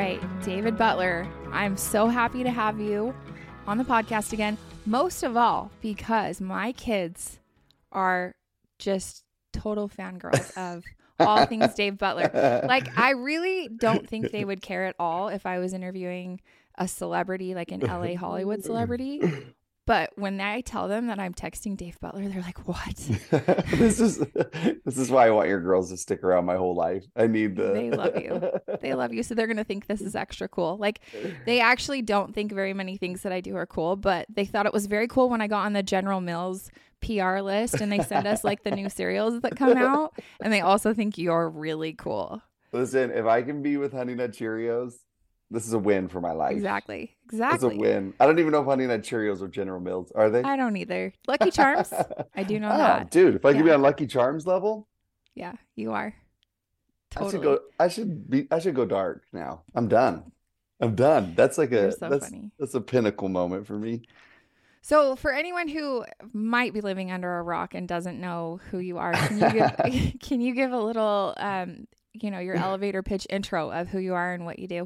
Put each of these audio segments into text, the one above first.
right, David Butler, I'm so happy to have you on the podcast again. Most of all, because my kids are just total fangirls of all things Dave Butler. Like, I really don't think they would care at all if I was interviewing a celebrity, like an LA Hollywood celebrity. But when I tell them that I'm texting Dave Butler, they're like, "What?" This is why I want your girls to stick around my whole life. I need the They love you. They love you. So they're going to think this is extra cool. Like, they actually don't think very many things that I do are cool, but they thought it was very cool when I got on the General Mills PR list and they send us like the new cereals that come out. And they also think you're really cool. Listen, if I can be with Honey Nut Cheerios, this is a win for my life. Exactly. It's a win. I don't even know if Honey Nut Cheerios are General Mills. Are they? I don't either. Lucky Charms. I do know that. Dude, if I could be on Lucky Charms level. Yeah, you are. Totally. I should go dark now. I'm done. That's like that's a pinnacle moment for me. So for anyone who might be living under a rock and doesn't know who you are, can you give a little your elevator pitch intro of who you are and what you do?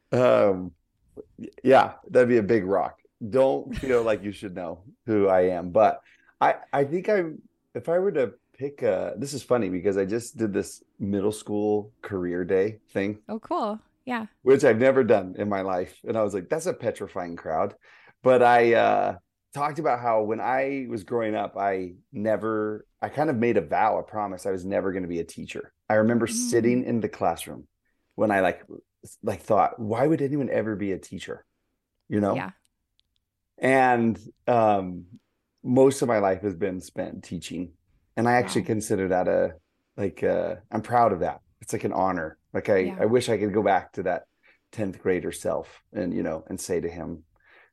Yeah, that'd be a big rock. Don't feel like you should know who I am, but I think if I were to pick this is funny because I just did this middle school career day thing. Oh, cool. Yeah. Which I've never done in my life. And I was like, that's a petrifying crowd. But I talked about how when I was growing up, I kind of made a vow, a promise I was never going to be a teacher. I remember sitting in the classroom when I like thought, why would anyone ever be a teacher? You know? Yeah. And most of my life has been spent teaching. And I actually consider that I'm proud of that. It's like an honor. Like I wish I could go back to that 10th grader self and, and say to him,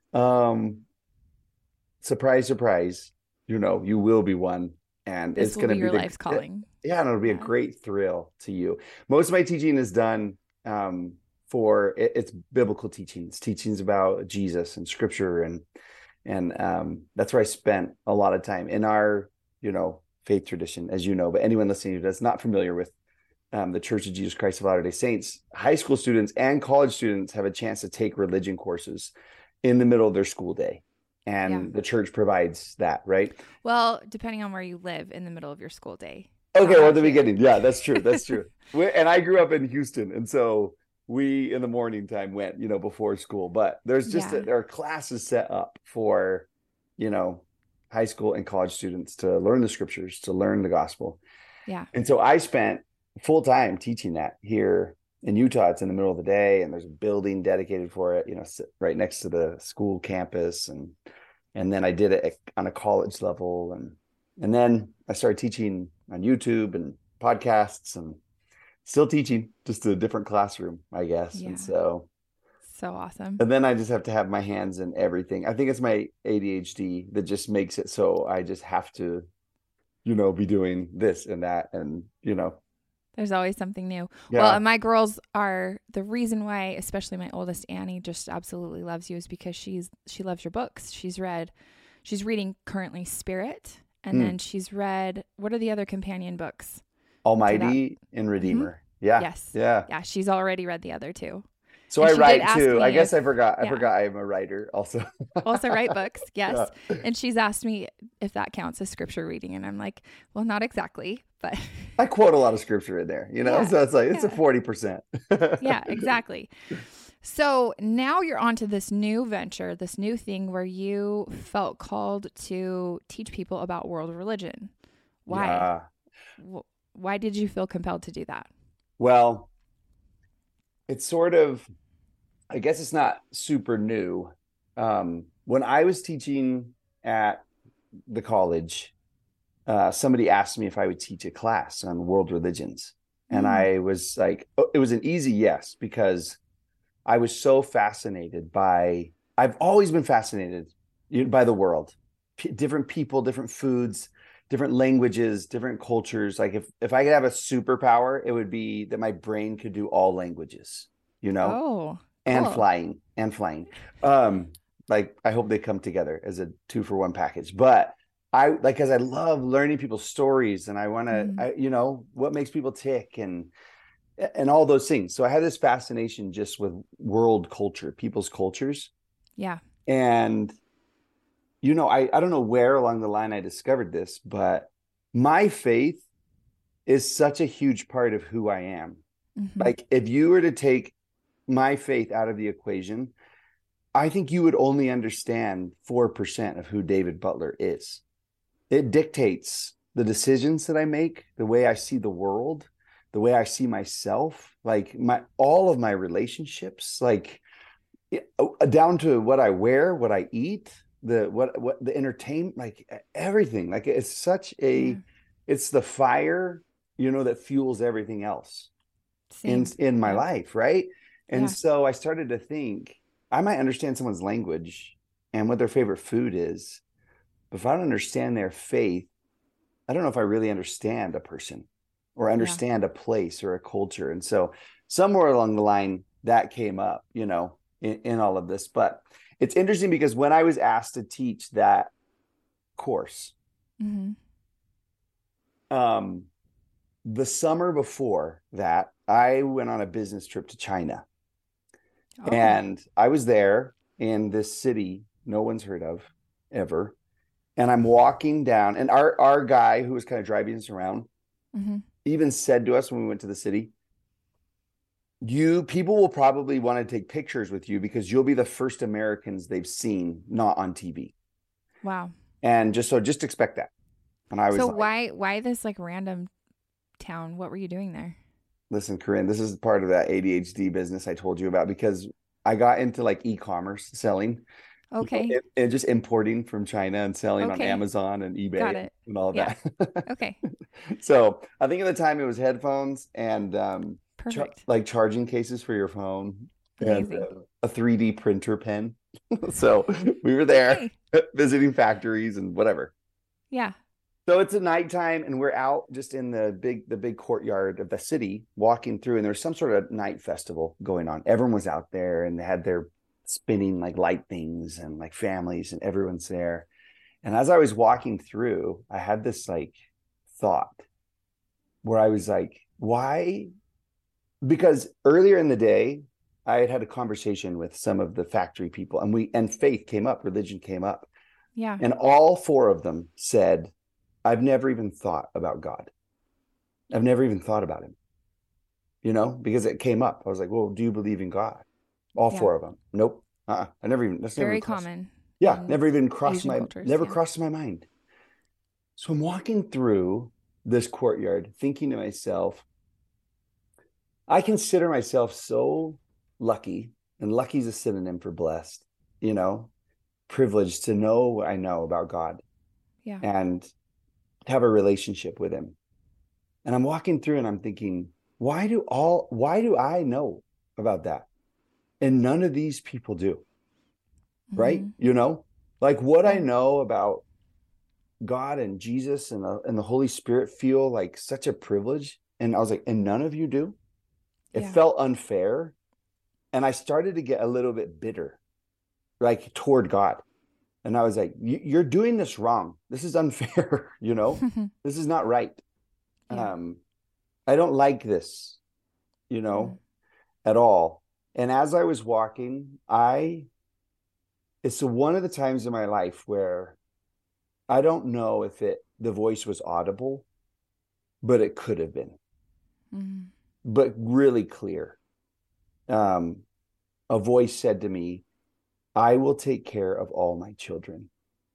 surprise, surprise, you will be one. And this it's going to be your life's calling. Yeah. And it'll be a great thrill to you. Most of my teaching is done it's biblical teachings about Jesus and scripture. And that's where I spent a lot of time in our, faith tradition, as you know, but anyone listening that's not familiar with the Church of Jesus Christ of Latter-day Saints, high school students and college students have a chance to take religion courses in the middle of their school day. And the church provides that, right? Well, depending on where you live in the middle of your school day. Okay, well, at the beginning. Yeah, that's true. That's true. And I grew up in Houston. And so we, in the morning time, went, before school. But there's there are classes set up for, high school and college students to learn the scriptures, to learn the gospel. Yeah. And so I spent full time teaching that here in Utah. It's in the middle of the day and there's a building dedicated for it, right next to the school campus. And then I did it on a college level. And then I started teaching on YouTube and podcasts and still teaching, just a different classroom, I guess. Yeah. And so awesome. And then I just have to have my hands in everything. I think it's my ADHD that just makes it so I just have to, be doing this and that. And, there's always something new. Yeah. Well, and my girls are the reason why, especially my oldest Annie, just absolutely loves you is because she loves your books. She's reading currently Spirit. And then she's read, what are the other companion books? Almighty and Redeemer. Mm-hmm. Yeah. Yes. Yeah. Yeah. She's already read the other two. So I write too. I guess I forgot. I forgot I'm a writer also. Also write books. Yes. Yeah. And she's asked me if that counts as scripture reading. And I'm like, well, not exactly, but I quote a lot of scripture in there, so it's like, it's a 40%. Yeah, exactly. So now you're on to this new venture, this new thing where you felt called to teach people about world religion. Why? Yeah. Why did you feel compelled to do that? Well, it's sort of, I guess it's not super new. When I was teaching at the college, somebody asked me if I would teach a class on world religions. And I was like, it was an easy yes, because I was so fascinated I've always been fascinated by the world, different people, different foods, different languages, different cultures. Like if I could have a superpower, it would be that my brain could do all languages, Oh, and cool. flying. Like I hope they come together as a 2-for-1 package. But because I love learning people's stories and I want to, what makes people tick. And and all those things. So I had this fascination just with world culture, people's cultures. Yeah. And, I don't know where along the line I discovered this, but my faith is such a huge part of who I am. Mm-hmm. Like if you were to take my faith out of the equation, I think you would only understand 4% of who David Butler is. It dictates the decisions that I make, the way I see the world, the way I see myself, like all of my relationships, like down to what I wear, what I eat, what the entertainment, like everything. Like it's such Yeah. it's the fire, that fuels everything else Same. in my Yep. life, right? And Yeah. so I started to think I might understand someone's language and what their favorite food is, but if I don't understand their faith, I don't know if I really understand a person or Yeah. understand a place or a culture. And so somewhere along the line that came up, in all of this. But it's interesting because when I was asked to teach that course, Mm-hmm. um, the summer before that, I went on a business trip to China. Oh. And I was there in this city no one's heard of ever. And I'm walking down, and our guy who was kind of driving us around Mm-hmm. even said to us when we went to the city, you people will probably want to take pictures with you because you'll be the first Americans they've seen not on TV. Wow. And just expect that. And I was So like, why this like random town? What were you doing there? listen, Corinne, this is part of that ADHD business I told you about because I got into like e-commerce selling, Okay. and just importing from China and selling on Okay. Amazon and Got eBay it. and all of Yeah. that. Okay. So I think at the time it was headphones and Perfect. like charging cases for your phone and Amazing. a 3D printer pen. So we were there Okay. visiting factories and whatever. Yeah. So it's a nighttime and we're out just in the big courtyard of the city walking through, and there's some sort of night festival going on. Everyone was out there and they had their spinning like light things and like families and everyone's there. And as I was walking through, I had this like thought where I was like, why? Because earlier in the day, I had a conversation with some of the factory people, and faith came up, religion came up, Yeah. and all four of them said, I've never even thought about God. I've never even thought about him, because it came up. I was like, well, do you believe in God? All Yeah. four of them. Nope. That's never even Very crossed. common Yeah. in Never even crossed Asian cultures. never Yeah. crossed my mind. So I'm walking through this courtyard thinking to myself, I consider myself so lucky, and lucky is a synonym for blessed, you know, privileged to know what I know about God Yeah. and have a relationship with him. And I'm walking through and I'm thinking, why do I know about that? And none of these people do, right? Mm-hmm. Like what I Yeah. know about God and Jesus and the Holy Spirit feel like such a privilege. And I was like, and none of you do? It Yeah. felt unfair. And I started to get a little bit bitter, like toward God. And I was like, you're doing this wrong. This is unfair. This is not right. Yeah. I don't like this, Mm. at all. And as I was walking, it's one of the times in my life where I don't know if the voice was audible, but it could have been, Mm. but really clear. Um, a voice said to me, I will take care of all my children.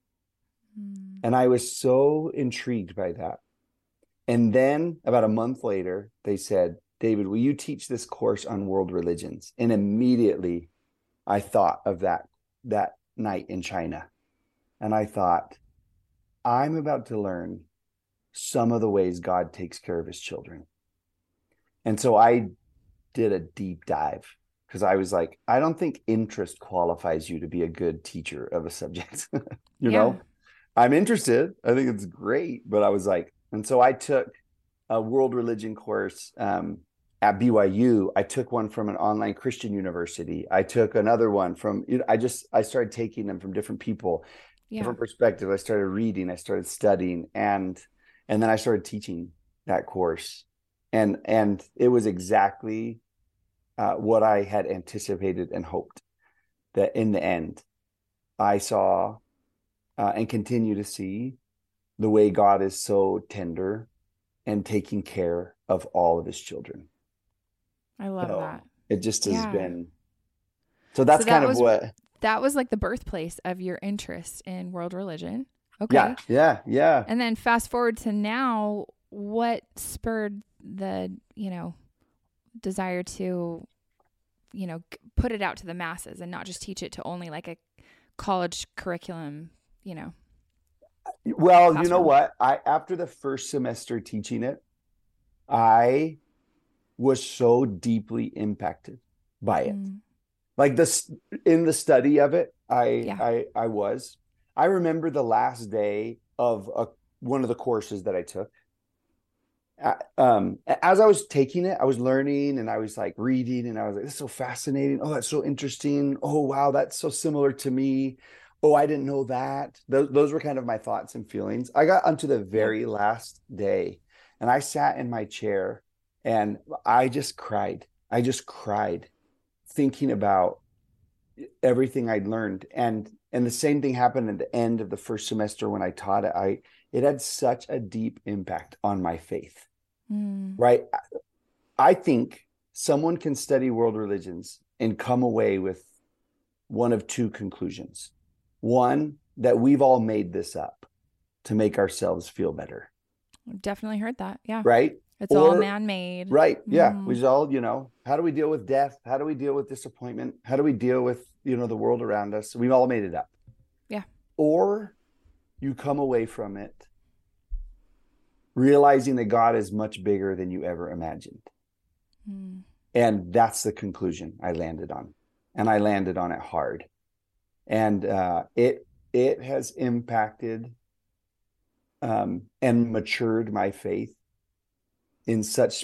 Mm. And I was so intrigued by that. And then about a month later, they said, David, will you teach this course on world religions? And immediately I thought of that night in China. And I thought, I'm about to learn some of the ways God takes care of his children. And so I did a deep dive because I was like, I don't think interest qualifies you to be a good teacher of a subject. Yeah. I'm interested. I think it's great. But I was like, and so I took a world religion course at BYU. I took one from an online Christian university. I took another one from, I started taking them from different people, Yeah. different perspectives. I started reading, I started studying, and then I started teaching that course. And it was exactly what I had anticipated and hoped, that in the end I saw and continue to see the way God is so tender and taking care of all of his children. I love that. So it just has Yeah. been, so So that's kind of what, that was like the birthplace of your interest in world religion. yeah, Okay. yeah. And then fast forward to now, what spurred the, desire to, put it out to the masses and not just teach it to only like a college curriculum, Well, you know classroom? what? After the first semester teaching it, I was so deeply impacted by it. Mm. Like this, in the study of it, Yeah. I remember the last day of one of the courses that I took. As I was taking it, I was learning and I was like reading and I was like, this is so fascinating. Oh, that's so interesting. Oh, wow, that's so similar to me. Oh, I didn't know that. Those were kind of my thoughts and feelings. I got onto the Yeah. very last day and I sat in my chair and I just cried. I just cried thinking about everything I'd learned. And the same thing happened at the end of the first semester when I taught it. It had such a deep impact on my faith. Mm. Right? I think someone can study world religions and come away with one of two conclusions. One, that we've all made this up to make ourselves feel better. I've definitely heard that. Yeah. Right? It's all Or, man-made. right. Yeah. Mm. We just all, how do we deal with death? How do we deal with disappointment? How do we deal with, the world around us? We've all made it up. Yeah. Or you come away from it realizing that God is much bigger than you ever imagined. Mm. And that's the conclusion I landed on. And I landed on it hard. And it has impacted and matured my faith in such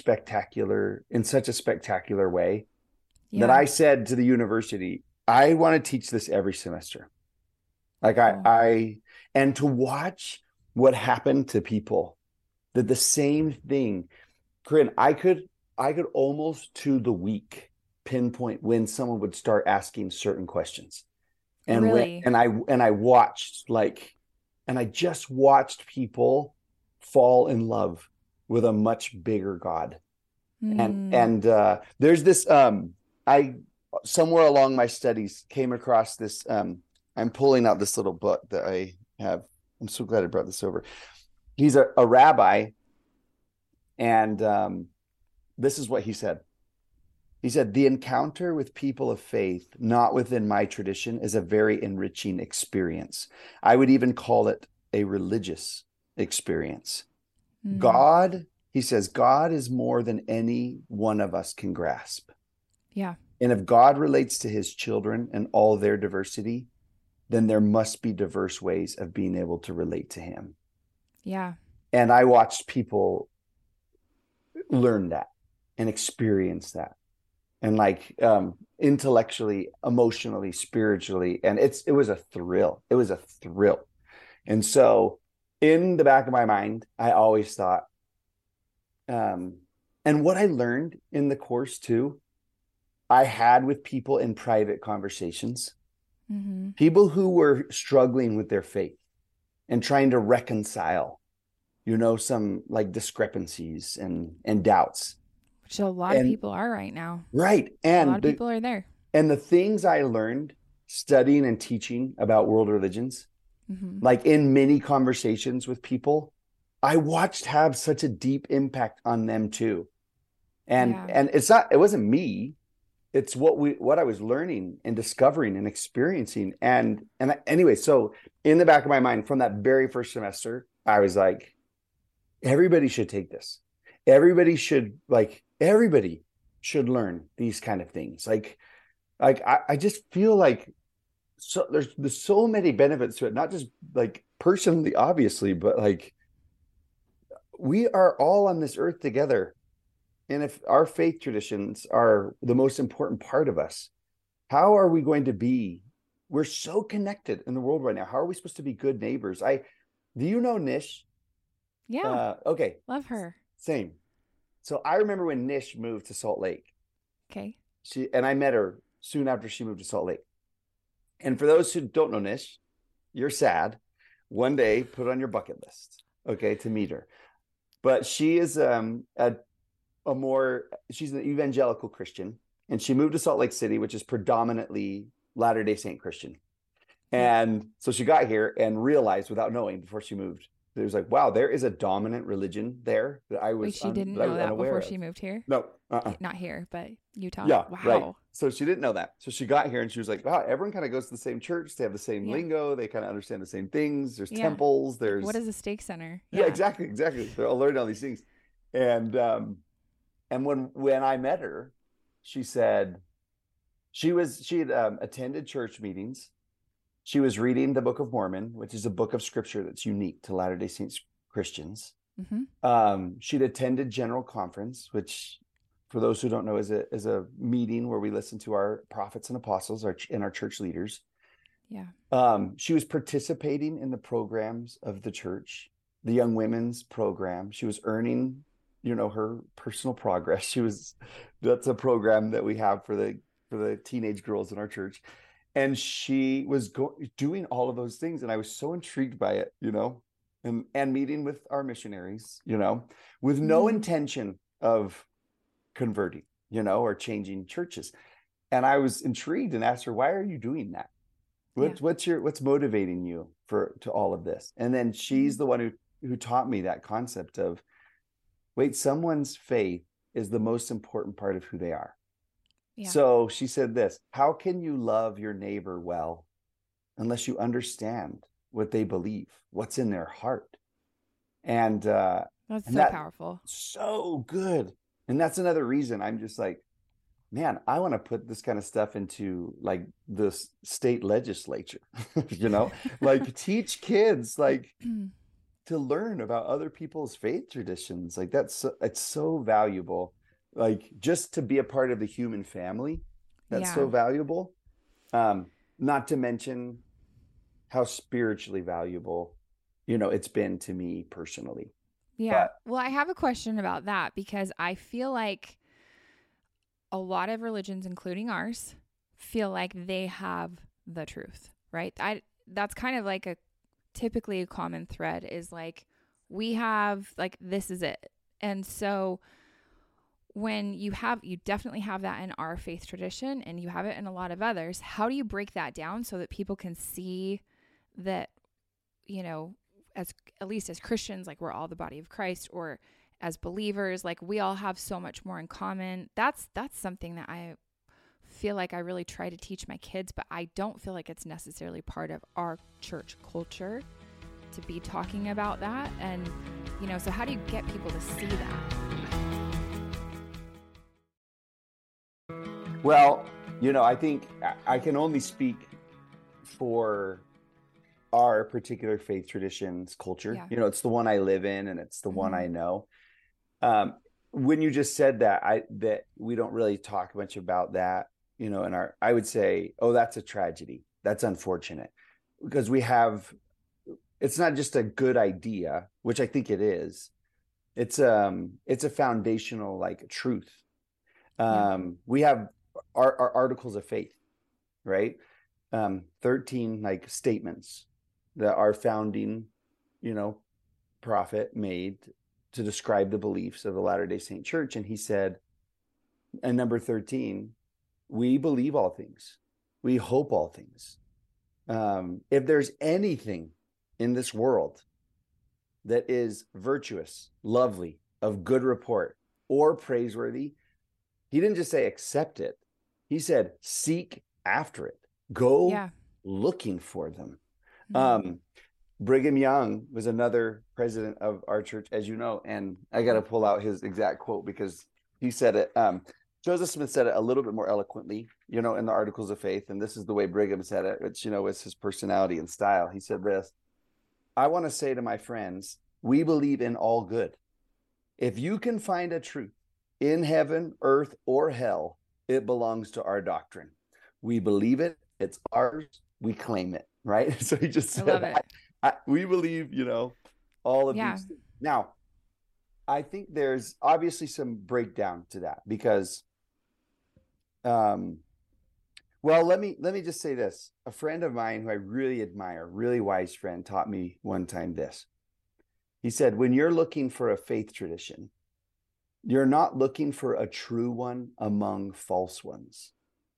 a spectacular way that I said to the university, I want to teach this every semester. Like Cool. and to watch what happened to people, that the same thing, Corinne, I could almost to the week pinpoint when someone would start asking certain questions. And Really? I watched and I just watched people fall in love with a much bigger God. Mm. And there's this I somewhere along my studies came across this I'm pulling out this little book that I have. I'm so glad I brought this over. He's a rabbi, and this is what he said. He said, the encounter with people of faith, not within my tradition, is a very enriching experience. I would even call it a religious experience. Mm. God, he says, God is more than any one of us can grasp. Yeah. And if God relates to his children and all their diversity, then there must be diverse ways of being able to relate to him. Yeah. And I watched people learn that and experience that. And intellectually, emotionally, spiritually. And it was a thrill. It was a thrill. And so in the back of my mind, I always thought, and what I learned in the course too, I had with people in private conversations, Mm-hmm. people who were struggling with their faith and trying to reconcile, some like discrepancies and doubts. Which a lot of And people are right now. right. A lot of people are there. And the things I learned studying and teaching about world religions, Mm-hmm. like in many conversations with people, I watched have such a deep impact on them too. And Yeah. and it wasn't me. It's what I was learning and discovering and experiencing. Anyway, so in the back of my mind from that very first semester, I was like, everybody should take this. Everybody should learn these kind of things. I just feel like so there's so many benefits to it, not just like personally, obviously, but like we are all on this earth together. And if our faith traditions are the most important part of us, how are we going to be? We're so connected in the world right now. How are we supposed to be good neighbors? Do you know Nish? Yeah. Okay. Love her. Same. So I remember when Nish moved to Salt Lake. Okay. I met her soon after she moved to Salt Lake. And for those who don't know Nish, you're sad. One day, put it on your bucket list, okay, to meet her. But she is she's an evangelical Christian, and she moved to Salt Lake City, which is predominantly Latter-day Saint Christian. And so she got here and realized, without knowing before she moved, it was like, wow, there is a dominant religion there that I was, Wait, she didn't know that before she moved here? No. Not here, but Utah. Yeah. Wow. Right. So she didn't know that. So she got here and she was like, wow, everyone kind of goes to the same church. They have the same lingo. They kind of understand the same things. There's temples. There's what is a stake center? Yeah, exactly. They're all learning all these things. And when I met her, she said she had attended church meetings. She was reading the Book of Mormon, which is a book of scripture that's unique to Latter-day Saints Christians. Mm-hmm. She'd attended General Conference, which, for those who don't know, is a meeting where we listen to our prophets and apostles and our church leaders. Yeah. She was participating in the programs of the church, the Young Women's Program. She was earning, her personal progress. That's a program that we have for the teenage girls in our church. And she was doing all of those things. And I was so intrigued by it, and meeting with our missionaries, with no intention of converting, or changing churches. And I was intrigued and asked her, why are you doing that? What's motivating you to all of this? And then she's the one who taught me that concept of, wait, someone's faith is the most important part of who they are. Yeah. So she said this: how can you love your neighbor well unless you understand what they believe, what's in their heart? And that's so powerful. So good. And that's another reason I'm just like, man, I want to put this kind of stuff into like the state legislature, like teach kids like to learn about other people's faith traditions. Like it's so valuable. Like just to be a part of the human family, that's so valuable. Not to mention how spiritually valuable, it's been to me personally. Yeah. Well, I have a question about that because I feel like a lot of religions, including ours, feel like they have the truth, right? That's kind of like typically a common thread is like, we have like, this is it. And so when you definitely have that in our faith tradition and you have it in a lot of others, how do you break that down so that people can see that, at least as Christians, like we're all the body of Christ, or as believers, like we all have so much more in common. That's something that I feel like I really try to teach my kids, but I don't feel like it's necessarily part of our church culture to be talking about that. And, so how do you get people to see that? Well, I think I can only speak for our particular faith tradition's culture. Yeah. It's the one I live in and it's the one I know. When you just said that we don't really talk much about that, I would say, oh, that's a tragedy. That's unfortunate because it's not just a good idea, which I think it is. It's a foundational like truth. We have our articles of faith, right? 13 like statements that our founding, prophet made to describe the beliefs of the Latter-day Saint Church. And he said, and number 13, we believe all things. We hope all things. If there's anything in this world that is virtuous, lovely, of good report, or praiseworthy, he didn't just say accept it. He said seek after it. Go looking for them. Mm-hmm. Brigham Young was another president of our church, as you know, and I got to pull out his exact quote because he said it. Joseph Smith said it a little bit more eloquently, in the Articles of Faith, and this is the way Brigham said it, which, is his personality and style. He said this: I want to say to my friends, we believe in all good. If you can find a truth in heaven, earth, or hell, it belongs to our doctrine. We believe it. It's ours. We claim it. Right. So he just said, we believe, all of these things. Now, I think there's obviously some breakdown to that because, well, let me just say this. A friend of mine who I really admire, really wise friend, taught me one time this. He said, when you're looking for a faith tradition, you're not looking for a true one among false ones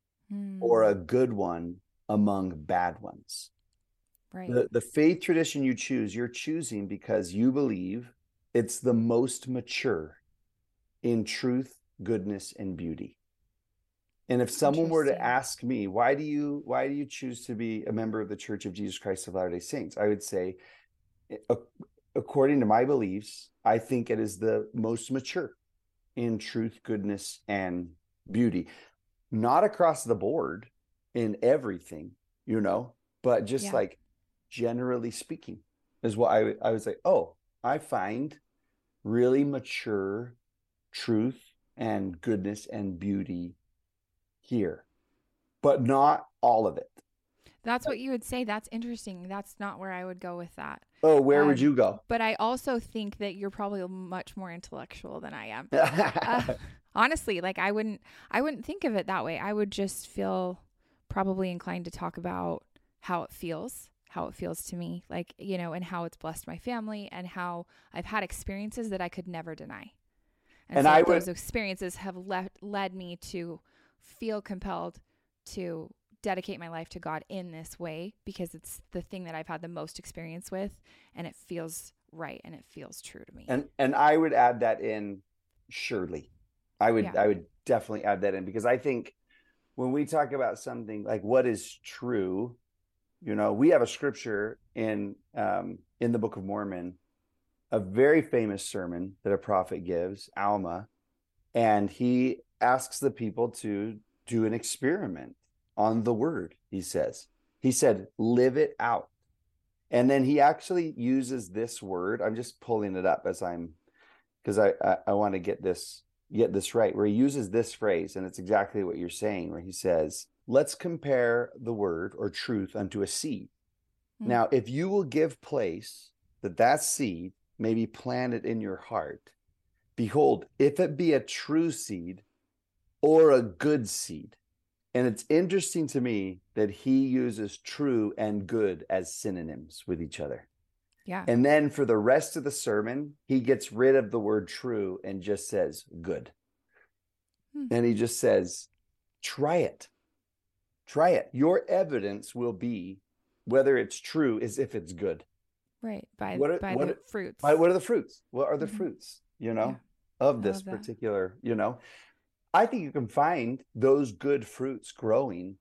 or a good one among bad ones. Right. The faith tradition you choose, you're choosing because you believe it's the most mature in truth, goodness, and beauty. And if someone were to ask me, why do you choose to be a member of the Church of Jesus Christ of Latter-day Saints? I would say, according to my beliefs, I think it is the most mature in truth, goodness, and beauty. Not across the board in everything, but just like generally speaking is what I was like, oh, I find really mature truth and goodness and beauty here, but not all of it. That's what you would say. That's interesting. That's not where I would go with that. Oh, where would you go? But I also think that you're probably much more intellectual than I am. Honestly, like I wouldn't think of it that way. I would just feel probably inclined to talk about how it feels to me, like, and how it's blessed my family and how I've had experiences that I could never deny. And so those experiences have led me to feel compelled to dedicate my life to God in this way because it's the thing that I've had the most experience with, and it feels right and it feels true to me. And I would add that in, surely. I would definitely add that in, because I think when we talk about something like what is true, we have a scripture in the Book of Mormon, a very famous sermon that a prophet gives, Alma, and he asks the people to do an experiment on the word. He said, live it out. And then he actually uses this word. I'm just pulling it up because I want to get this right, where he uses this phrase, and it's exactly what you're saying, where he says, let's compare the word or truth unto a seed. Now, if you will give place that seed may be planted in your heart, behold, if it be a true seed or a good seed. And it's interesting to me that he uses true and good as synonyms with each other. Yeah. And then for the rest of the sermon, he gets rid of the word true and just says good. And he just says, try it. Try it. Your evidence will be whether it's true is if it's good. Right. By the fruits. What are the fruits? What are the fruits, of this particular, I think you can find those good fruits growing.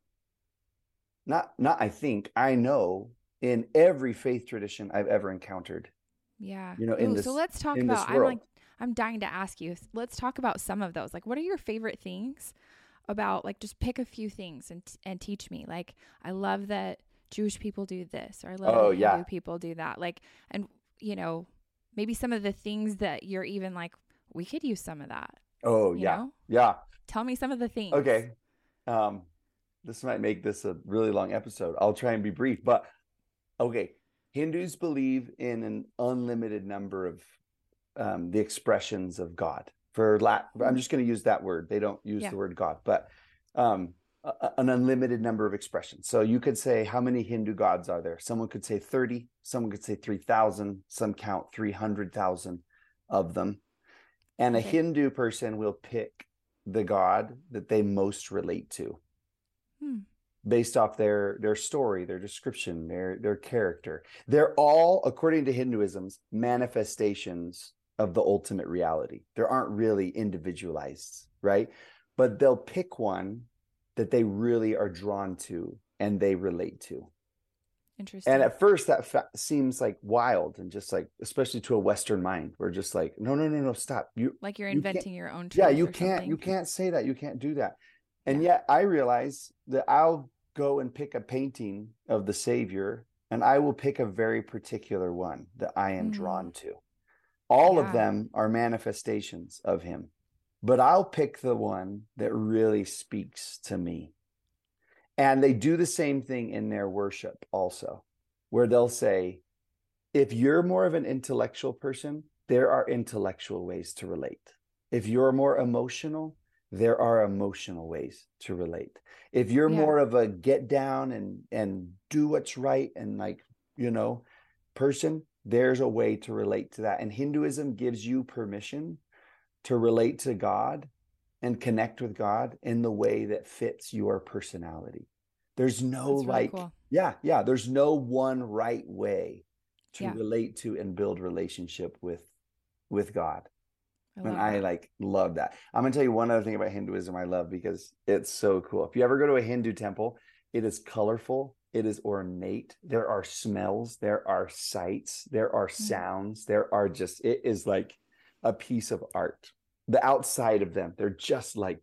I know in every faith tradition I've ever encountered. Yeah. So let's talk about, I'm dying to ask you, let's talk about some of those. Like, what are your favorite things about, like, just pick a few things and teach me. Like, I love that Jewish people do this, or I love that Hindu people do that. Like, and maybe some of the things that you're even like, we could use some of that. Oh, yeah. Tell me some of the things. Okay. This might make this a really long episode. I'll try and be brief, but okay. Hindus believe in an unlimited number of the expressions of God. I'm just going to use that word. They don't use the word God, but an unlimited number of expressions. So you could say, how many Hindu gods are there? Someone could say 30. Someone could say 3,000. Some count 300,000 of them. And a Hindu person will pick the God that they most relate to based off their story, their description, their character. They're all, according to Hinduism's, manifestations of the ultimate reality. There aren't really individualized, right? But they'll pick one that they really are drawn to and they relate to. Interesting. And at first that seems like wild, and just like, especially to a Western mind, we're just like, no, stop. You're inventing your own truth. Yeah, you can't say that. You can't do that. And yet I realize that I'll go and pick a painting of the Savior, and I will pick a very particular one that I am drawn to. All of them are manifestations of him, but I'll pick the one that really speaks to me. And they do the same thing in their worship also, where they'll say, if you're more of an intellectual person, there are intellectual ways to relate. If you're more emotional, there are emotional ways to relate. If you're more of a get down and do what's right and like, person, there's a way to relate to that. And Hinduism gives you permission to relate to God and connect with God in the way that fits your personality. There's no really cool. There's no one right way to relate to and build relationship with God. I love that. I'm gonna tell you one other thing about Hinduism I love because it's so cool. If you ever go to a Hindu temple, it is colorful, it is ornate. There are smells, there are sights, there are sounds, it is like a piece of art. The outside of them, they're just like,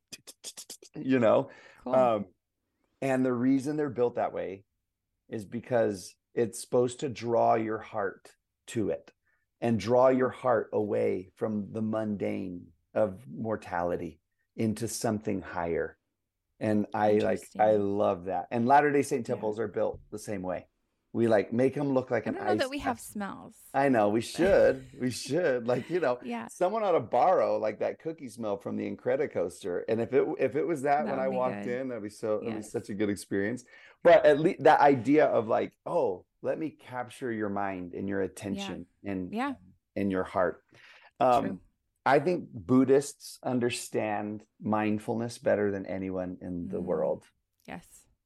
Cool. And the reason they're built that way is because it's supposed to draw your heart to it and draw your heart away from the mundane of mortality into something higher. And I love that. And Latter-day Saint temples are built the same way. We make them look like I don't know that we have smells. I know we should. Someone ought to borrow like that cookie smell from the Incredicoaster. And if it was that when I walked in, that'd be such a good experience. But at least that idea of like, oh, let me capture your mind and your attention and your heart. True. I think Buddhists understand mindfulness better than anyone in the world. Yes.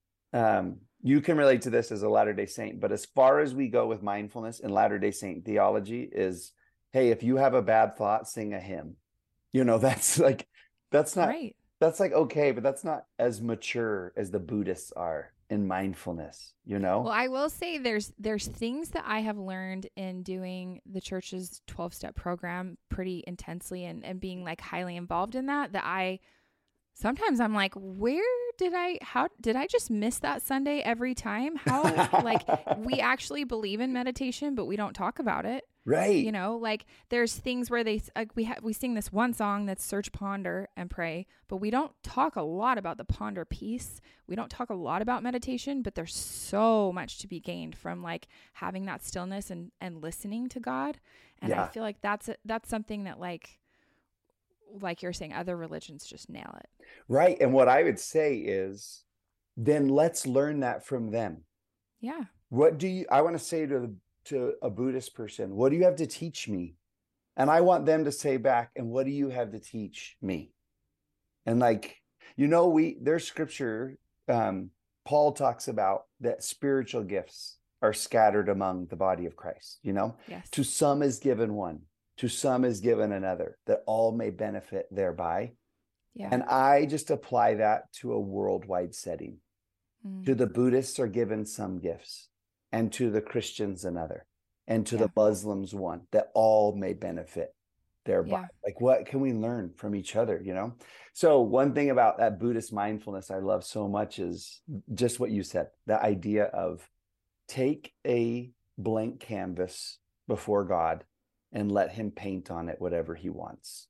You can relate to this as a Latter-day Saint, but as far as we go with mindfulness in Latter-day Saint theology is, hey, if you have a bad thought, sing a hymn. That's like okay, but that's not as mature as the Buddhists are in mindfulness, Well, I will say there's things that I have learned in doing the church's 12-step program pretty intensely and being like highly involved in that sometimes I'm like, how did I just miss that Sunday every time? How we actually believe in meditation, but we don't talk about it. Right. There's things where we sing this one song that's search, ponder, and pray, but we don't talk a lot about the ponder piece. We don't talk a lot about meditation, but there's so much to be gained from having that stillness and listening to God. And I feel like that's something that like you're saying, other religions just nail it. Right. And what I would say is, then let's learn that from them. Yeah. I want to say to a Buddhist person, what do you have to teach me? And I want them to say back, and what do you have to teach me? And there's scripture, Paul talks about that spiritual gifts are scattered among the body of Christ, Yes. To some is given one, to some is given another, that all may benefit thereby. Yeah. And I just apply that to a worldwide setting. To the Buddhists are given some gifts, and to the Christians another, and to the Muslims one, that all may benefit thereby. What can we learn from each other, So one thing about that Buddhist mindfulness I love so much is just what you said, the idea of take a blank canvas before God and let him paint on it whatever he wants.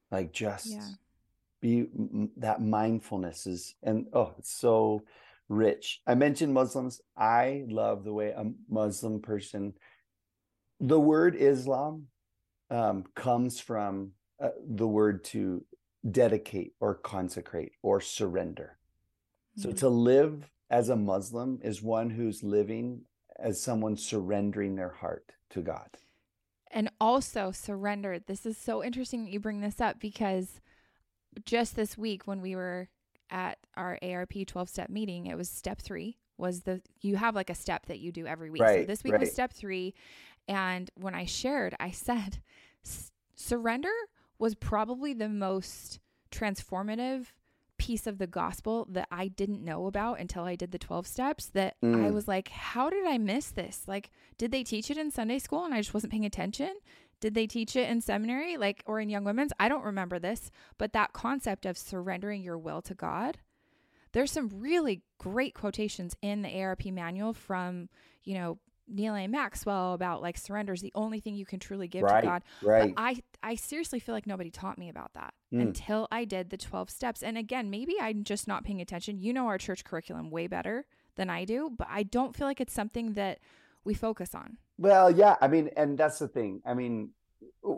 Be that mindfulness it's so rich. I mentioned Muslims. I love the way a Muslim person, the word Islam comes from the word to dedicate or consecrate or surrender. So to live as a Muslim is one who's living as someone surrendering their heart to God. And also surrender. This is so interesting that you bring this up, because just this week when we were at our ARP 12-step meeting, it was step 3 you have a step that you do every week. Right, so this week was step 3. And when I shared, I said, surrender was probably the most transformative piece of the gospel that I didn't know about until I did the 12 steps, that I was like, how did I miss this? Did they teach it in Sunday school and I just wasn't paying attention? Did they teach it in seminary, or in Young Women's? I don't remember this, but that concept of surrendering your will to God, there's some really great quotations in the ARP manual from, Neal A. Maxwell about surrender is the only thing you can truly give to God. Right. But I seriously feel like nobody taught me about that until I did the 12 steps. And again, maybe I'm just not paying attention. Our church curriculum way better than I do, but I don't feel like it's something that we focus on. Well, yeah. I mean, and that's the thing. I mean,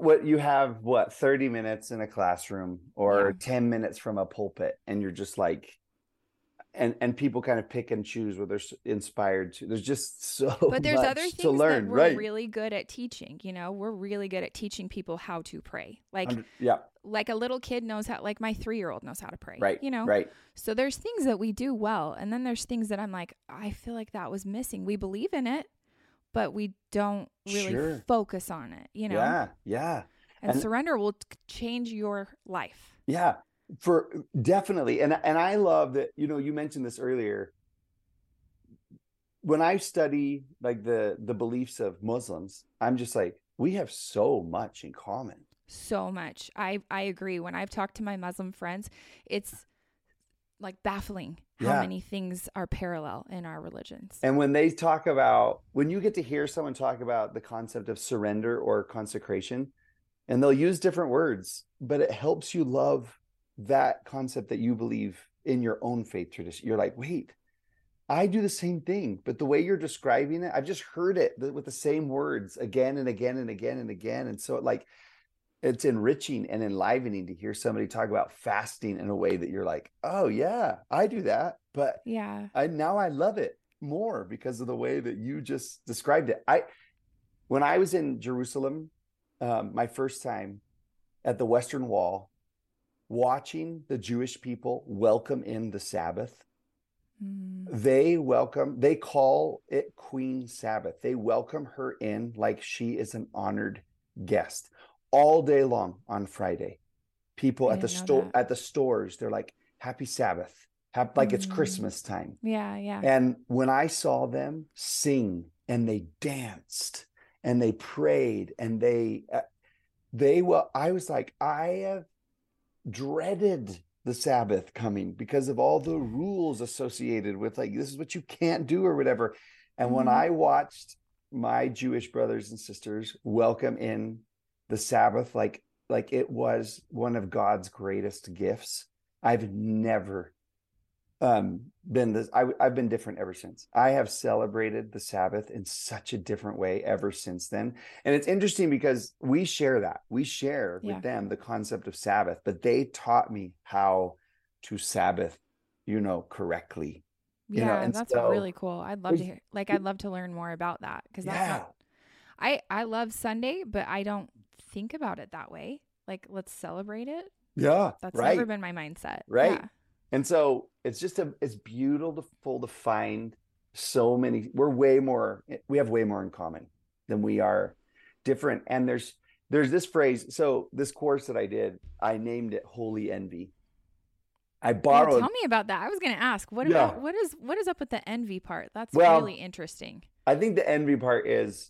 what you have, 30 minutes in a classroom or 10 minutes from a pulpit, and you're just like, and people kind of pick and choose what they're inspired to. There's just so But there's much other to things learn, that we're right? really good at teaching. We're really good at teaching people how to pray. Yeah, Like a little kid knows how, like my 3-year-old knows how to pray. right, right. So there's things that we do well, and then there's things that I'm like, I feel like that was missing. We believe in it, but we don't really focus on it. Yeah. And surrender will change your life. Yeah, for definitely. And I love that, you mentioned this earlier. When I study like the beliefs of Muslims, I'm just like, we have so much in common. So much. I agree. When I've talked to my Muslim friends, it's like baffling how many things are parallel in our religions. And when you get to hear someone talk about the concept of surrender or consecration, and they'll use different words, but it helps you love that concept that you believe in your own faith tradition. You're like, wait, I do the same thing, but the way you're describing it, I've just heard it with the same words again and again and again and again. And so it's enriching and enlivening to hear somebody talk about fasting in a way that you're like, oh yeah, I do that. But now I love it more because of the way that you just described it. When I was in Jerusalem, my first time at the Western Wall, watching the Jewish people welcome in the Sabbath, they call it Queen Sabbath. They welcome her in like she is an honored guest all day long on Friday. People at the stores, they're like, happy Sabbath, like it's Christmas time. Yeah. And when I saw them sing and they danced and they prayed and I was like, I have dreaded the Sabbath coming because of all the rules associated with like, this is what you can't do or whatever. And when I watched my Jewish brothers and sisters welcome in the Sabbath, like it was one of God's greatest gifts, I've never been this. I've been different ever since. I have celebrated the Sabbath in such a different way ever since then. And it's interesting because we share with them the concept of Sabbath, but they taught me how to Sabbath, correctly. And that's really cool. I'd love to hear, I'd love to learn more about that because that's not, I love Sunday, but I don't think about it that way. Like, let's celebrate it. Yeah. That's never been my mindset. Right. Yeah. And so it's beautiful to find so many. We have way more in common than we are different. And there's this phrase. So this course that I did, I named it Holy Envy. I borrowed. Tell me about that. I was going to ask, what is up with the envy part? That's really interesting. I think the envy part is,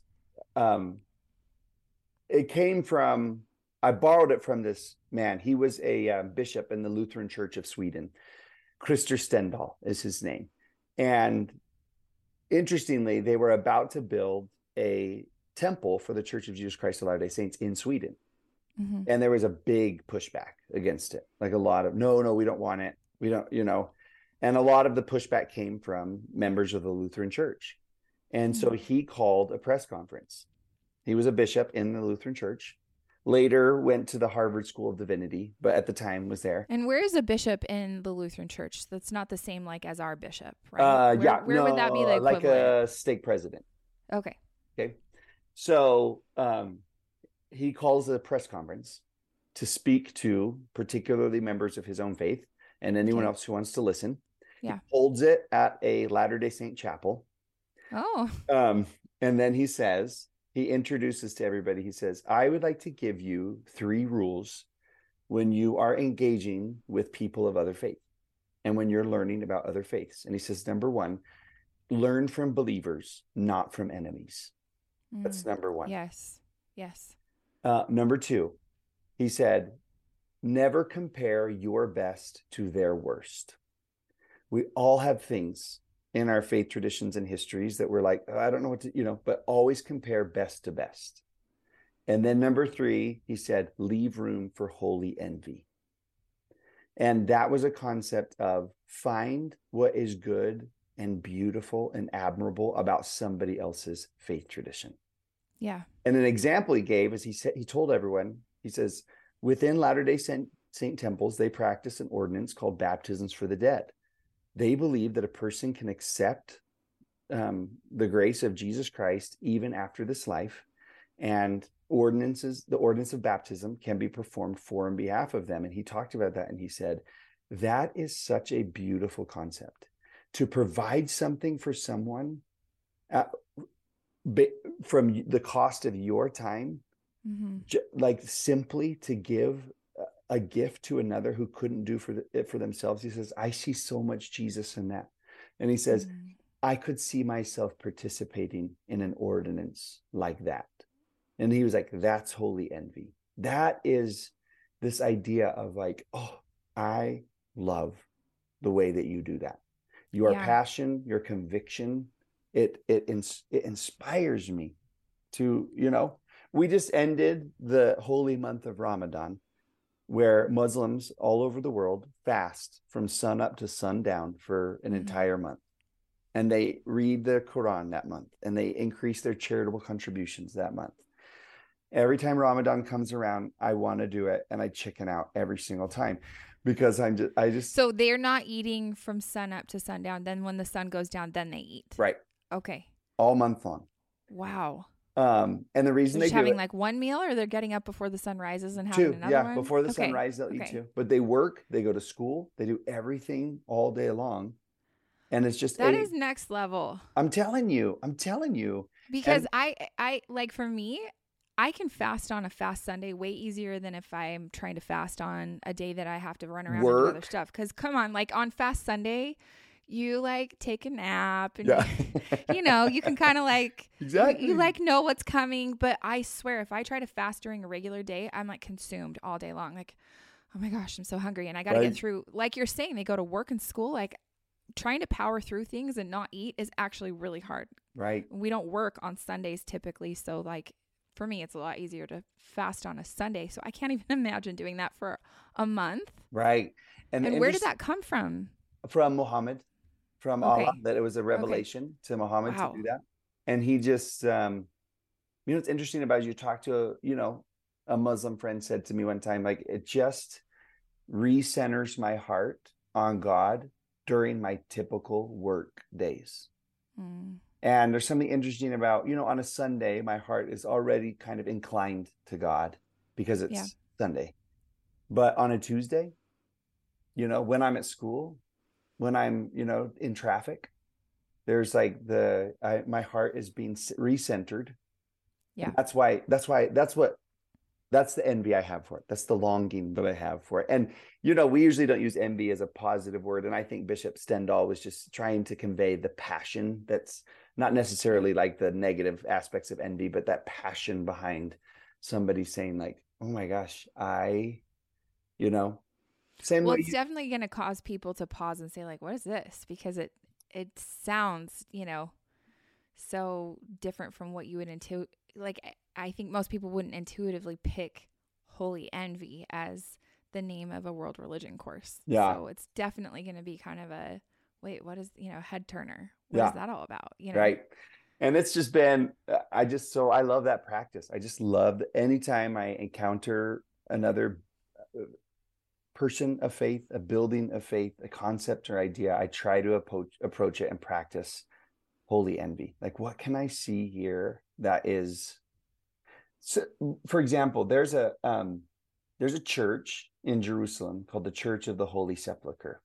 it came from, I borrowed it from this man. He was a bishop in the Lutheran Church of Sweden. Krister Stendahl is his name. And interestingly, they were about to build a temple for the Church of Jesus Christ of Latter-day Saints in Sweden. Mm-hmm. And there was a big pushback against it. Like a lot of, no, we don't want it. We don't, and a lot of the pushback came from members of the Lutheran Church. And so he called a press conference. He was a bishop in the Lutheran Church. Later went to the Harvard School of Divinity, but at the time was there. And where is a bishop in the Lutheran Church? That's not the same like as our bishop, right? Where would that be the equivalent? Like a stake president. Okay. So he calls a press conference to speak to particularly members of his own faith and anyone else who wants to listen. Yeah. He holds it at a Latter-day Saint chapel. Oh. And then he introduces to everybody. He says, I would like to give you 3 rules when you are engaging with people of other faith and when you're learning about other faiths. And he says, number 1, learn from believers, not from enemies. That's number 1. Yes. Number 2, he said, never compare your best to their worst. We all have things in our faith traditions and histories that we're like, oh, I don't know what to, but always compare best to best. And then number 3, he said, leave room for holy envy. And that was a concept of find what is good and beautiful and admirable about somebody else's faith tradition. Yeah. And an example he gave is he told everyone, he says, within Latter-day Saint temples, they practice an ordinance called baptisms for the dead. They believe that a person can accept the grace of Jesus Christ even after this life, and the ordinance of baptism can be performed for and behalf of them. And he talked about that, and he said, that is such a beautiful concept, to provide something for someone from the cost of your time, like simply to give a gift to another who couldn't do it for themselves. He says, I see so much Jesus in that. And he says, I could see myself participating in an ordinance like that. And he was like, that's holy envy. That is this idea of like, oh, I love the way that you do that. Your passion, your conviction, it inspires me to, we just ended the holy month of Ramadan, where Muslims all over the world fast from sun up to sundown for an entire month. And they read the Quran that month, and they increase their charitable contributions that month. Every time Ramadan comes around, I want to do it, and I chicken out every single time because I just. So they're not eating from sun up to sundown. Then when the sun goes down, then they eat. Right. Okay. All month long. Wow. And the reason they're they having do it, like one meal, or they're getting up before the sun rises and having another one? Before the sun rises, they'll eat two. But they work, they go to school, they do everything all day long. And it's just that is next level. I'm telling you. Because I like, for me, I can fast on a fast Sunday way easier than if I'm trying to fast on a day that I have to run around and do other stuff. Because come on, like on fast Sunday, you like take a nap and you can kind of like you like know what's coming. But I swear, if I try to fast during a regular day, I'm like consumed all day long. Like, oh my gosh, I'm so hungry, and I got to get through. Like you're saying, they go to work and school. Like trying to power through things and not eat is actually really hard. Right. We don't work on Sundays typically, so like for me, it's a lot easier to fast on a Sunday. So I can't even imagine doing that for a month. Right. And where did that come from? From Muhammad, from Allah, that it was a revelation to Muhammad to do that. And he just, what's interesting about it, you talk to, a Muslim friend said to me one time, like, it just recenters my heart on God during my typical work days. And there's something interesting about, on a Sunday, my heart is already kind of inclined to God because it's Sunday. But on a Tuesday, when I'm at school, when I'm, in traffic, there's like my heart is being recentered. Yeah. That's the envy I have for it. That's the longing that I have for it. And, we usually don't use envy as a positive word. And I think Bishop Stendhal was just trying to convey the passion that's not necessarily like the negative aspects of envy, but that passion behind somebody saying like, oh my gosh, it's definitely going to cause people to pause and say like, what is this? Because it sounds, so different from what you would like. I think most people wouldn't intuitively pick holy envy as the name of a world religion course. Yeah. So it's definitely going to be kind of a, wait, what is, head turner? What is that all about? Right. And it's just been, I love that practice. I just love anytime I encounter another person of faith, a building of faith, a concept or idea, I try to approach it and practice holy envy. Like, what can I see here that is, so, for example, there's a church in Jerusalem called the Church of the Holy Sepulchre.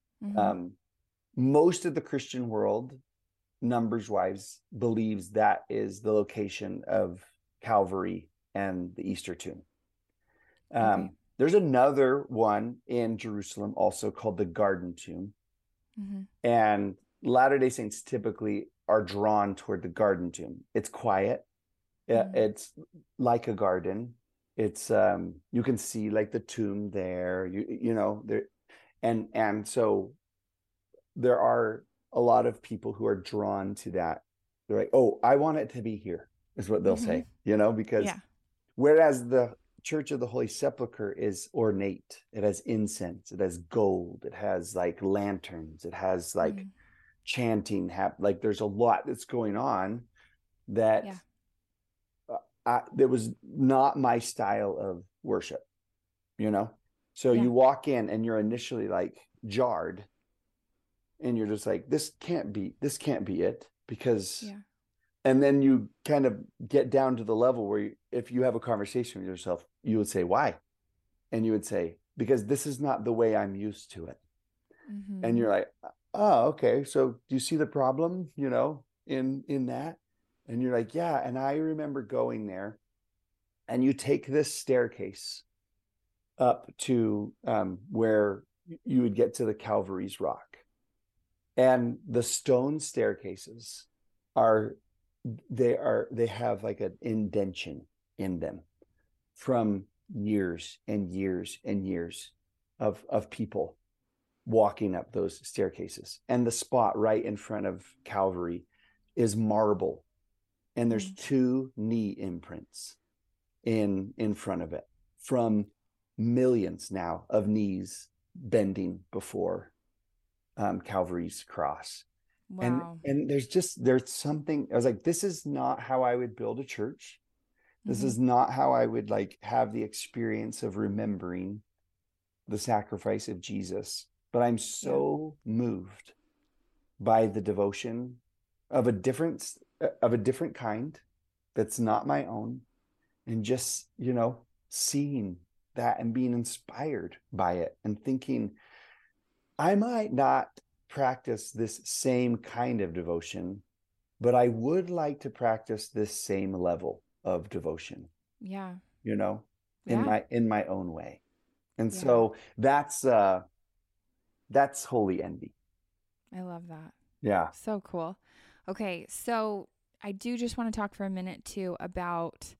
Most of the Christian world, numbers-wise, believes that is the location of Calvary and the Easter tomb. There's another one in Jerusalem also called the Garden Tomb. And Latter-day Saints typically are drawn toward the Garden Tomb. It's quiet. It's like a garden. It's you can see like the tomb there. There, and so there are a lot of people who are drawn to that. They're like, oh, I want it to be here, is what they'll say. Because whereas the Church of the Holy Sepulchre is ornate, it has incense, it has gold, it has like lanterns, it has like chanting. Like there's a lot that's going on that. that was not my style of worship, you know? So Yeah. you walk in and you're initially like jarred, and you're just like, this can't be it, because, Yeah. and then you kind of get down to the level where if you have a conversation with yourself, you would say, why? And you would say, because this is not the way I'm used to it. And Mm-hmm. you're like, oh, okay. So do you see the problem, in that? And you're like, yeah. And I remember going there, and you take this staircase up to where you would get to the Calvary's Rock. And the stone staircases are they have like an indention in them from years and years and years of people walking up those staircases. And the spot right in front of Calvary is marble, and there's Mm. 2 knee imprints in front of it, from millions now of knees bending before Calvary's cross. and Wow. and there's something, I was like, this is not how I would build a church. This Mm-hmm. is not how I would like have the experience of remembering the sacrifice of Jesus. But I'm Yeah. so moved by the devotion of a different kind that's not my own, and just, seeing that and being inspired by it and thinking, I might not practice this same kind of devotion, but I would like to practice this same level of devotion, Yeah. you know, in Yeah. my own way. And Yeah. so that's holy envy. I love that. Yeah. So cool. Okay, so I do just want to talk for a minute too about,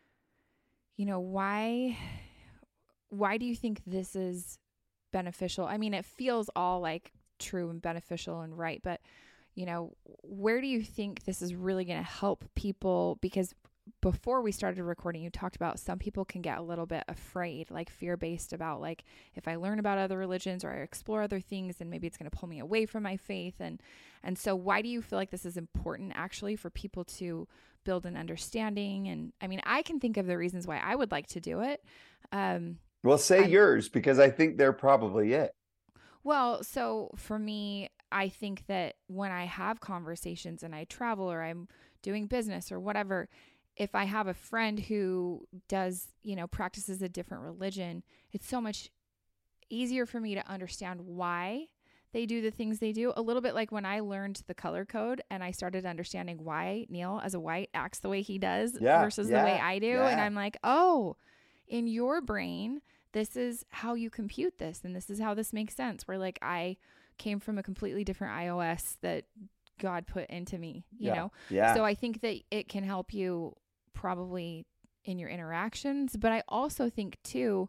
why do you think this is beneficial? I mean, it feels all like true and beneficial and right, but where do you think this is really going to help people? Because before we started recording, you talked about some people can get a little bit afraid, like fear-based about like, if I learn about other religions or I explore other things, then maybe it's going to pull me away from my faith. And so why do you feel like this is important actually for people to build an understanding? And I mean, I can think of the reasons why I would like to do it. Well, say I'm yours, because I think they're probably it. Well, so for me, I think that when I have conversations and I travel or I'm doing business or whatever, if I have a friend who does, practices a different religion, it's so much easier for me to understand why they do the things they do. A little bit like when I learned the color code and I started understanding why Neil, as a white, acts the way he does Yeah, versus the way yeah, I do. And yeah, I'm like, oh, in your brain, this is how you compute this. And this is how this makes sense. Where like I came from a completely different iOS that God put into me, yeah, yeah. So I think that it can help you probably in your interactions. But I also think too,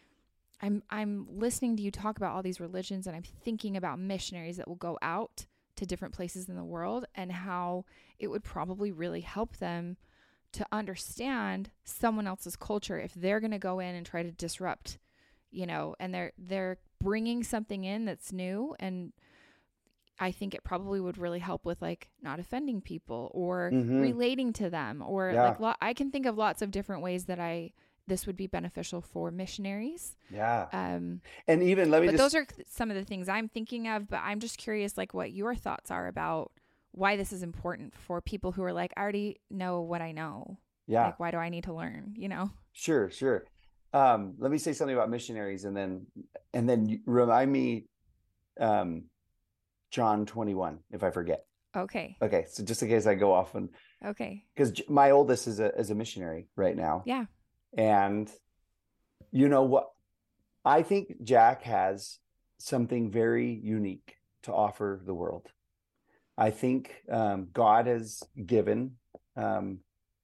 I'm listening to you talk about all these religions, and I'm thinking about missionaries that will go out to different places in the world and how it would probably really help them to understand someone else's culture if they're going to go in and try to disrupt, and they're bringing something in that's new. And I think it probably would really help with like not offending people or Mm-hmm. relating to them, or like Yeah, I can think of lots of different ways that this would be beneficial for missionaries. yeah. Um, And even let me but just those are some of the things I'm thinking of. But I'm just curious, like, what your thoughts are about why this is important for people who are like, I already know what I know. yeah. Like, why do I need to learn? Sure, sure. Let me say something about missionaries, and then you remind me, um, John 21, if I forget. Okay. Okay, so just in case I go off, and Okay. because my oldest is a missionary right now, Yeah. and you know what? I think Jack has something very unique to offer the world. I think God has given, um,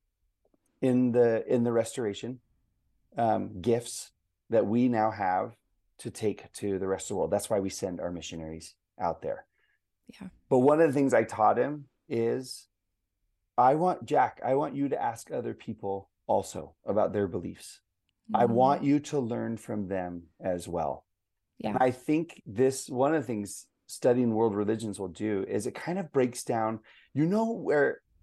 in the restoration, gifts that we now have to take to the rest of the world. That's why we send our missionaries out there. Yeah. But one of the things I taught him is, I want you to ask other people also about their beliefs. I Mm-hmm. want you to learn from them as well. And Yeah. I think one of the things studying world religions will do is it kind of breaks down, where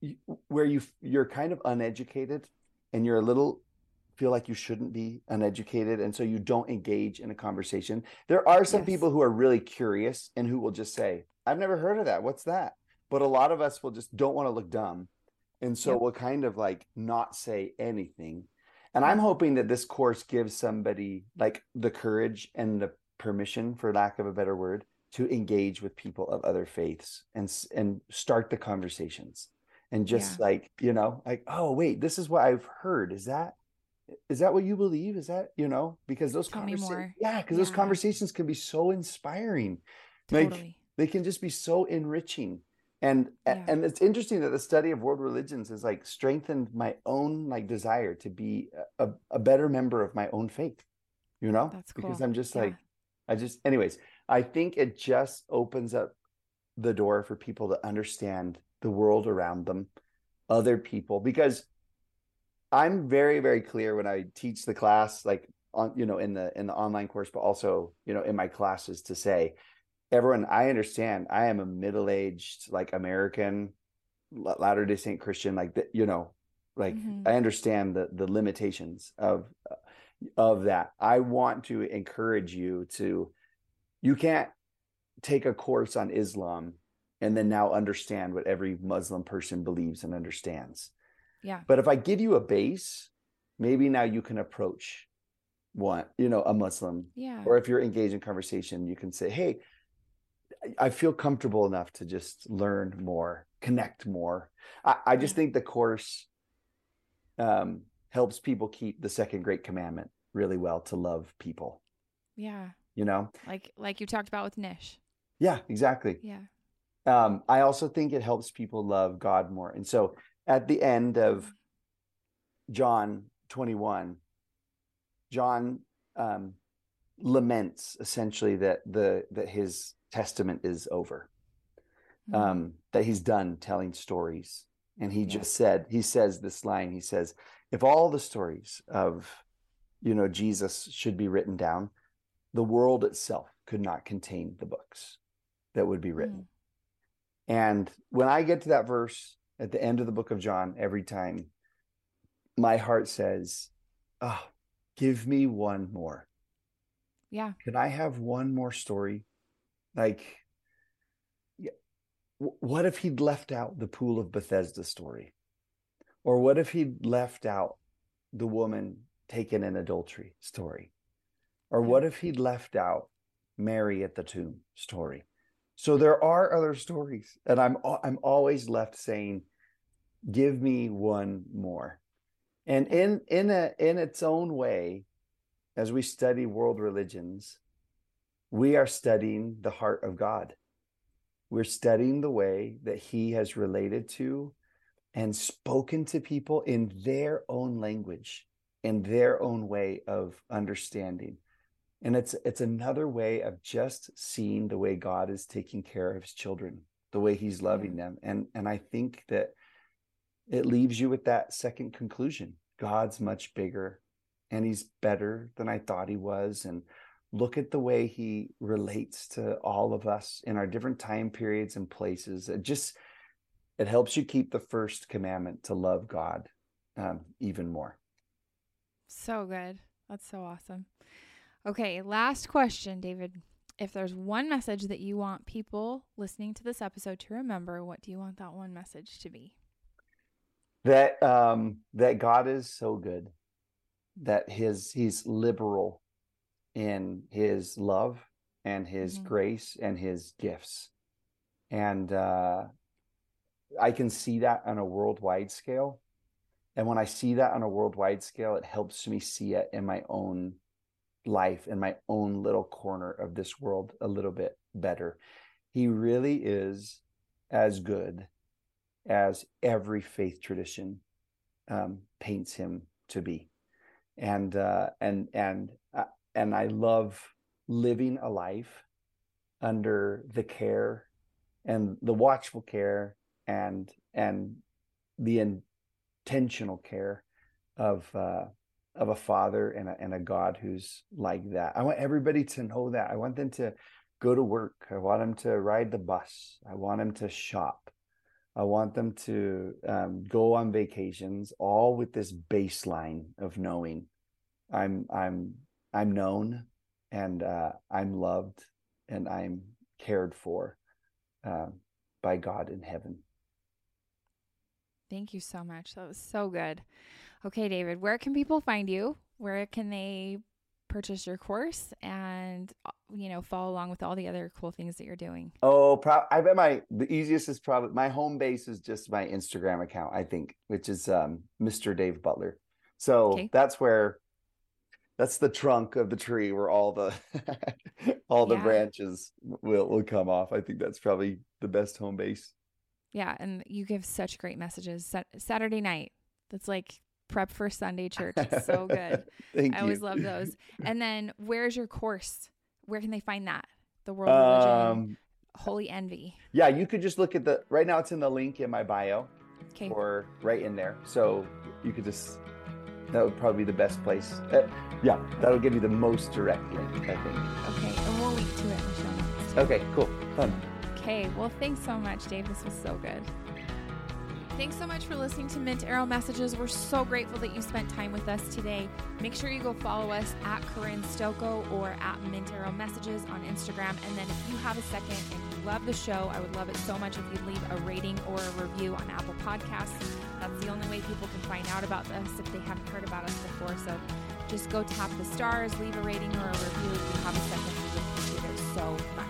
where you're kind of uneducated and you're a little feel like you shouldn't be uneducated, and so you don't engage in a conversation. There are some Yes. people who are really curious and who will just say, I've never heard of that, what's that? But a lot of us will just don't want to look dumb, and so Yep. we'll kind of like not say anything. And I'm Yep. hoping that this course gives somebody like the courage and the permission, for lack of a better word, to engage with people of other faiths and start the conversations, and Yeah. just like, like, oh wait, this is what I've heard. Is that what you believe? Is that, because those Tell me conversations, more. yeah, because those Yeah. conversations can be so inspiring. Like Totally. they can just be so enriching. And Yeah. and it's interesting that the study of world religions has like strengthened my own like desire to be a better member of my own faith, That's because cool. I'm just Yeah. like, anyways, I think it just opens up the door for people to understand the world around them, other people, because I'm very, very clear when I teach the class, like on, in the online course, but also, in my classes, to say, everyone, I understand I am a middle-aged, like American, Latter-day Saint Christian, like that, like Mm-hmm. I understand the limitations of that. I want to encourage you to, you can't take a course on Islam and then now understand what every Muslim person believes and understands. Yeah. But if I give you a base, maybe now you can approach a Muslim, Yeah. or if you're engaged in conversation, you can say, hey, I feel comfortable enough to just learn more, connect more. I just Yeah. think the course helps people keep the second great commandment really well, to love people, Yeah. you know? Like you talked about with Nish. Yeah, exactly. Yeah. I also think it helps people love God more. And so at the end of John 21, John um, laments essentially that his testament is over, Mm. that he's done telling stories. And Yeah. he says this line, he says, if all the stories of, Jesus should be written down, the world itself could not contain the books that would be written. Mm. And when I get to that verse at the end of the book of John, every time my heart says, oh, give me one more. Yeah. Can I have one more story? Like, what if he'd left out the pool of Bethesda story? Or what if he'd left out the woman taken in adultery story? Or Yeah. what if he'd left out Mary at the tomb story? So there are other stories, and I'm always left saying, give me one more. And Yeah. in its own way, as we study world religions, we are studying the heart of God. We're studying the way that he has related to and spoken to people in their own language, in their own way of understanding. And it's another way of just seeing the way God is taking care of his children, the way he's Yeah. loving them. And I think that it leaves you with that second conclusion. God's much bigger and he's better than I thought he was. And look at the way he relates to all of us in our different time periods and places. It helps you keep the first commandment to love God even more. So good. That's so awesome. Okay, last question, David. If there's one message that you want people listening to this episode to remember, what do you want that one message to be? That God is so good, that he's liberal in his love and his Mm-hmm. grace and his gifts. And I can see that on a worldwide scale. And when I see that on a worldwide scale, it helps me see it in my own life, in my own little corner of this world a little bit better. He really is as good as every faith tradition paints him to be. And and I love living a life under the care and the watchful care and the intentional care of a father and a God who's like that. I want everybody to know that. I want them to go to work. I want them to ride the bus. I want them to shop. I want them to go on vacations all with this baseline of knowing I'm known, and I'm loved, and I'm cared for by God in heaven. Thank you so much. That was so good. Okay, David, where can people find you? Where can they purchase your course and, follow along with all the other cool things that you're doing? Oh, I bet the easiest is probably my home base is just my Instagram account, I think, which is Mr. Dave Butler. So that's the trunk of the tree where all the the branches will come off. I think that's probably the best home base. Yeah, and you give such great messages. Saturday night, that's like prep for Sunday church. It's so good. Thank you. I always love those. And then where's your course? Where can they find that? The World Religion, Holy Envy. Yeah, you could just look at right now it's in the link in my bio. Okay. Or right in there. So you could that would probably be the best place. Yeah, that'll give you the most direct link, I think. Okay, and we'll link to it in the show notes. Okay, cool. Fun. Okay, well, thanks so much, Dave. This was so good. Thanks so much for listening to Mint Arrow Messages. We're so grateful that you spent time with us today. Make sure you go follow us at Corinne Stocco or at Mint Arrow Messages on Instagram. And then if you have a second and you love the show, I would love it so much if you'd leave a rating or a review on Apple Podcasts. That's the only way people can find out about us if they haven't heard about us before. So just go tap the stars, leave a rating or a review if you have a second. We would appreciate it so much.